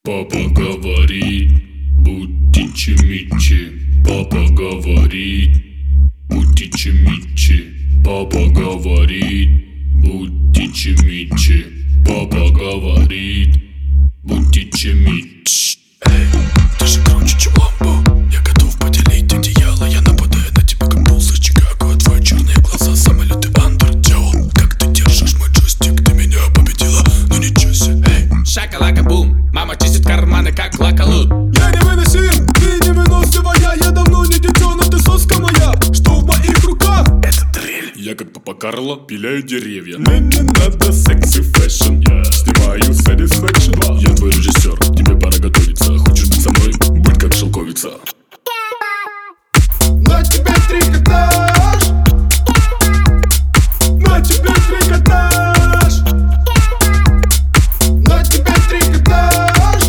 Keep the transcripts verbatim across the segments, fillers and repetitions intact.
Папа говорит, будьте чимичи. Папа говорит, будьте чимичи. Папа говорит, будьте чимичи. Папа говорит, будьте чимичи. Эй, ты же круче, чем Ламбо. Я готов поделить одеяло. Я нападаю на тебя, как Булс из Чикаго. А твои черные глаза самый лютый андердел. Как ты держишь мой джойстик? Ты меня победила, ну ничего себе. Эй, шакалака-бум, мама чистит карманы, как лакалут. я невыносим, ты невыносливая. Я давно не детёнок, ты соска моя. Что в моих руках? Это дрель. Я как папа Карло пиляю деревья. Мне не надо секси фэшн, я снимаю satisfaction. Я твой режиссер, тебе пора готовиться. Хочешь быть со мной? Будь как шелковица. На тебе трикотаж, на тебе трикотаж, на тебе трикотаж,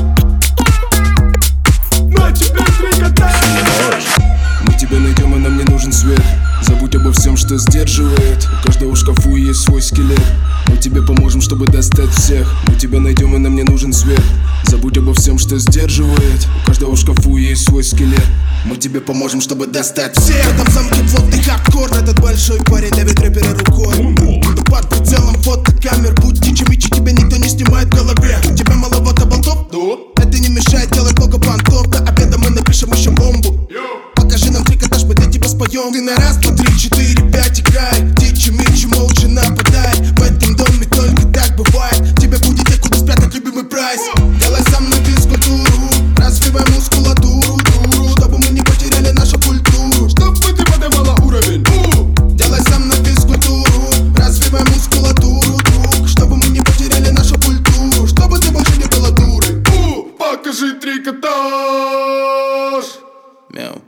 на тебе трикотаж. Мы тебя найдем, и нам не нужен свет. Забудь обо всем, что сдерживает. У каждого в шкафу есть свой скелет. Мы тебе поможем, чтобы достать всех. Мы тебя найдем, и нам не нужен свет. Забудь обо всем, что сдерживает. У каждого в шкафу есть свой скелет. Мы тебе поможем, чтобы достать всех. В этом замке плотный хардкор. Этот большой парень давит рэпера рукой. Под прицелом фотокамер. Будьте чимичи, тебя никто не снимает в голове. Тебя маловато болтов? Да. Это не мешает делать много понтов. До обеда мы напишем еще бомбу. Покажи нам трикотаж, мы для тебя споем. Ты на раз, два, три, четыре, пять играй. Ты чимичи, молча нападай. В этом доме только так бывает. Тебе будет некуда спрятать любимый прайс. Делай сам на физкультуру. Развивай мускулатуру, дуру. Чтобы мы не потеряли нашу культуру. Чтобы ты поднимала уровень. Делай сам на физкультуру. Развивай мускулатуру, друг. Чтобы мы не потеряли нашу культуру. Чтобы ты больше не была дурой. Покажи трикотаж. Мяу.